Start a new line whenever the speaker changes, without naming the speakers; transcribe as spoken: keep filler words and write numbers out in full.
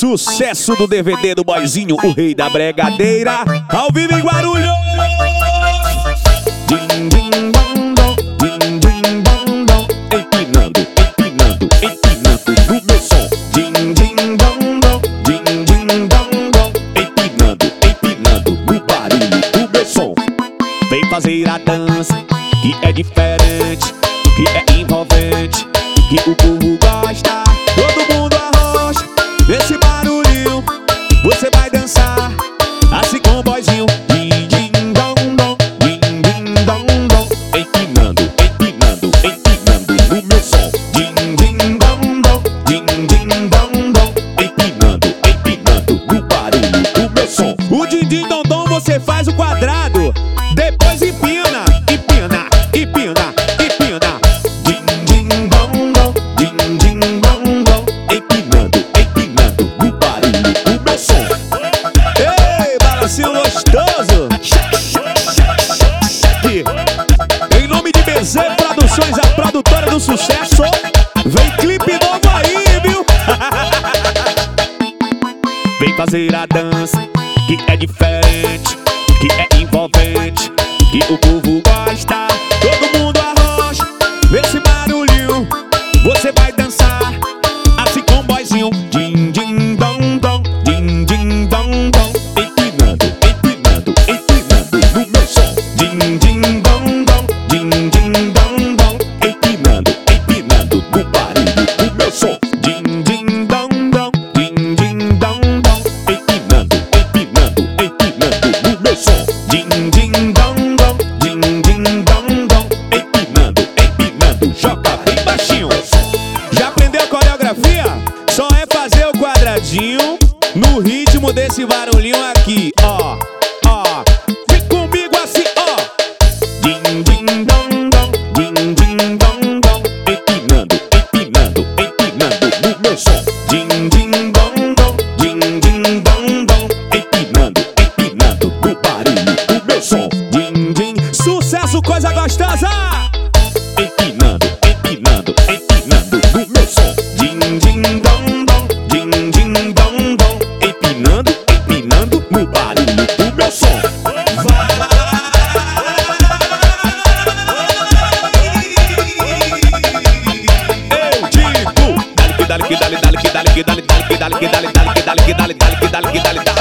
Sucesso do D V D do Boizinho, o rei da bregadeira, ao vivo em Guarulhos. Din, din, dom, dom, din, din, dom, dom. Empinando, empinando, empinando no meu som. Din, din, dom, dom, din, din, dom, dom. Empinando, empinando no barulho do meu som. Vem fazer a dança, que é diferente, que é envolvente, que o povo gosta. Todo mundo arrocha esse barulhinho, você vai dançar assim com o boizinho. Din, din, dom, dom, din, din, dom, dom. Empinando, empinando, empinando no meu som. Din, din, dom, dom, din, din, dom, dom. Empinando, empinando no barulho do meu som. O din, din, dom, dom você faz o quadrado, depois empina, empina, empina, empina. Din, din, dom, dom, din, din, dom, dom. Empinando, empinando no barulho do meu som. Ei, balancinho gostoso. Em nome de B Z Produções, a produtora do sucesso, vem clipe novo aí, viu? Vem fazer a dança, que é diferente, que é envolvente, que o povo gosta. Todo mundo arrocha esse barulhinho, você vai dançar assim com o boizinho. Din, din, dom, dom, din, din, dom, dom. Empinando, empinando, empinando no meu som. Din, din, dom, dom, din, din, dom, dom. Empinando, empinando no barulho do meu som. Din, din, dom, dom, din, din, dom, dom. Empinando, empinando, empinando no meu som. Din, din, dom, dom, din, din, dom, dom. Empinando, empinando, joga bem baixinho. Já aprendeu a coreografia? Só é fazer o quadradinho no ritmo desse barulhinho aqui, ó, ó. Vem comigo assim, ó. Din, din, dom, dom, din, din, dom, dom. Empinando, empinando, empinando no meu som. Din, din, dom, dom, din, din, dom, dom. Empinando, empinando no barulho do meu som. Din, din, sucesso, coisa gostosa. Empinando, empinando, empinando no meu som. Din, din, dom, dom, din, din, dom, dom. Empinando, empinando no barulho do meu som. Vai lá. Eu digo, dale que dale que dale dale que dale que dale dale que dale que dale dale que dale que dale dale que dale que dale.